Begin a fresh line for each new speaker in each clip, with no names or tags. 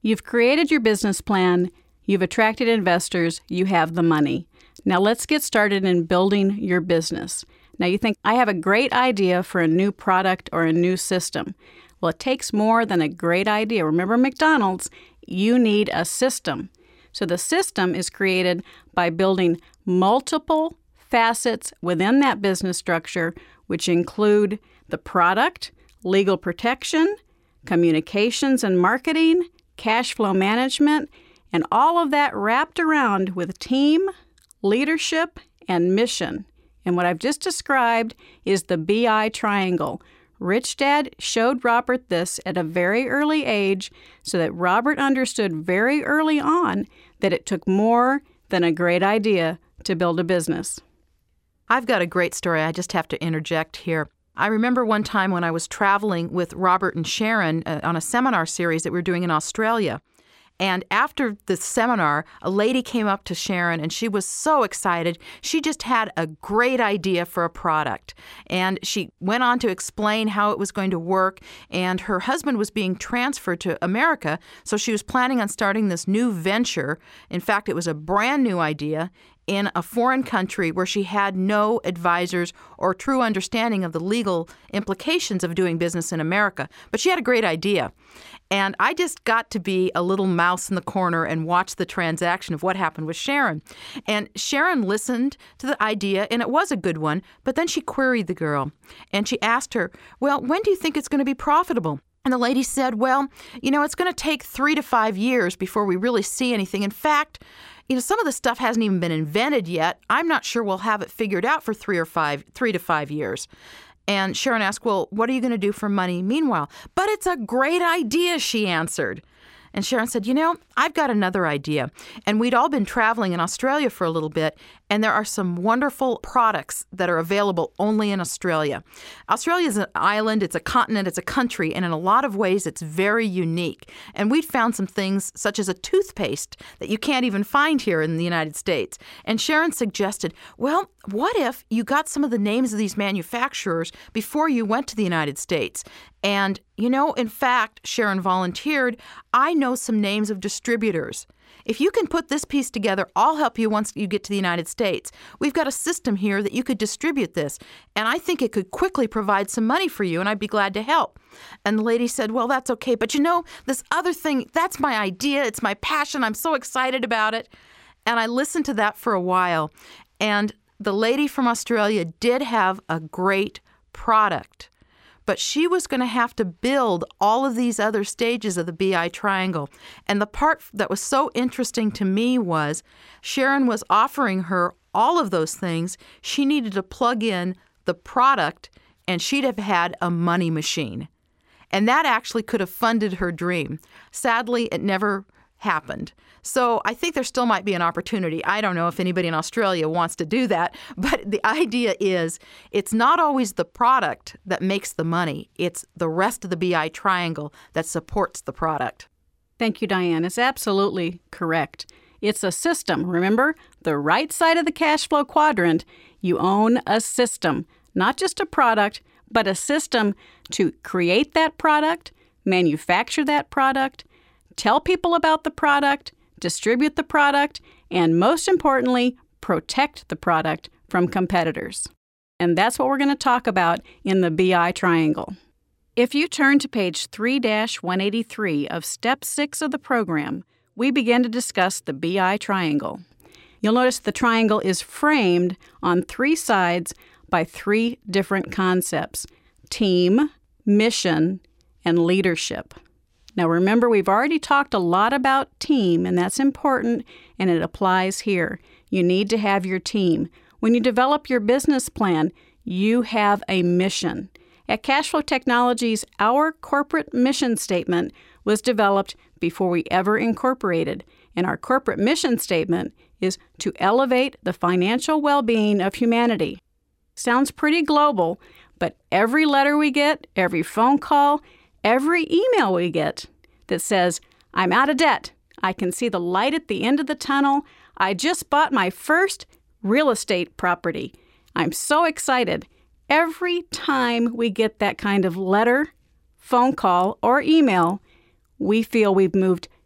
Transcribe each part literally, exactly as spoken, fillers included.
You've created your business plan, you've attracted investors, you have the money. Now let's get started in building your business. Now you think, I have a great idea for a new product or a new system. Well, it takes more than a great idea. Remember McDonald's, you need a system. So the system is created by building multiple facets within that business structure, which include the product, legal protection, communications and marketing, cash flow management, and all of that wrapped around with team, leadership, and mission. And what I've just described is the B I triangle. Rich Dad showed Robert this at a very early age so that Robert understood very early on that it took more than a great idea to build a business.
I've got a great story. I just have to interject here. I remember one time when I was traveling with Robert and Sharon uh, on a seminar series that we were doing in Australia. And after the seminar, a lady came up to Sharon and she was so excited. She just had a great idea for a product. And she went on to explain how it was going to work. And her husband was being transferred to America, so she was planning on starting this new venture. In fact, it was a brand new idea in a foreign country where she had no advisors or true understanding of the legal implications of doing business in America. But she had a great idea. And I just got to be a little mouse in the corner and watch the transaction of what happened with Sharon. And Sharon listened to the idea, and it was a good one, but then she queried the girl. And she asked her, well, when do you think it's going to be profitable? And the lady said, well, you know, it's going to take three to five years before we really see anything. In fact, you know, some of the stuff hasn't even been invented yet. I'm not sure we'll have it figured out for three or five, three to five years. And Sharon asked, well, what are you going to do for money meanwhile? But it's a great idea, she answered. And Sharon said, you know, I've got another idea. And we'd all been traveling in Australia for a little bit, and there are some wonderful products that are available only in Australia. Australia is an island, it's a continent, it's a country, and in a lot of ways it's very unique. And we'd found some things such as a toothpaste that you can't even find here in the United States. And Sharon suggested, well, what if you got some of the names of these manufacturers before you went to the United States? And, you know, in fact, Sharon volunteered, I know some names of distributors. If you can put this piece together, I'll help you once you get to the United States. We've got a system here that you could distribute this, and I think it could quickly provide some money for you, and I'd be glad to help. And the lady said, well, that's okay, but you know, this other thing, that's my idea, it's my passion, I'm so excited about it. And I listened to that for a while, and the lady from Australia did have a great product. But she was going to have to build all of these other stages of the B I triangle. And the part that was so interesting to me was Sharon was offering her all of those things. She needed to plug in the product, and she'd have had a money machine. And that actually could have funded her dream. Sadly, it never happened. So I think there still might be an opportunity. I don't know if anybody in Australia wants to do that, but the idea is it's not always the product that makes the money. It's the rest of the B I triangle that supports the product.
Thank you, Diane. It's absolutely correct. It's a system. Remember, the right side of the cash flow quadrant, you own a system, not just a product, but a system to create that product, manufacture that product, tell people about the product, distribute the product, and most importantly, protect the product from competitors. And that's what we're going to talk about in the B I triangle. If you turn to page three dash one eighty-three of Step six of the program, we begin to discuss the B I triangle. You'll notice the triangle is framed on three sides by three different concepts: team, mission, and leadership. Now remember, we've already talked a lot about team, and that's important, and it applies here. You need to have your team. When you develop your business plan, you have a mission. At Cashflow Technologies, our corporate mission statement was developed before we ever incorporated, and our corporate mission statement is to elevate the financial well-being of humanity. Sounds pretty global, but every letter we get, every phone call, every email we get that says, I'm out of debt, I can see the light at the end of the tunnel, I just bought my first real estate property, I'm so excited. Every time we get that kind of letter, phone call, or email, we feel we've moved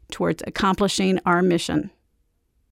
towards accomplishing our mission.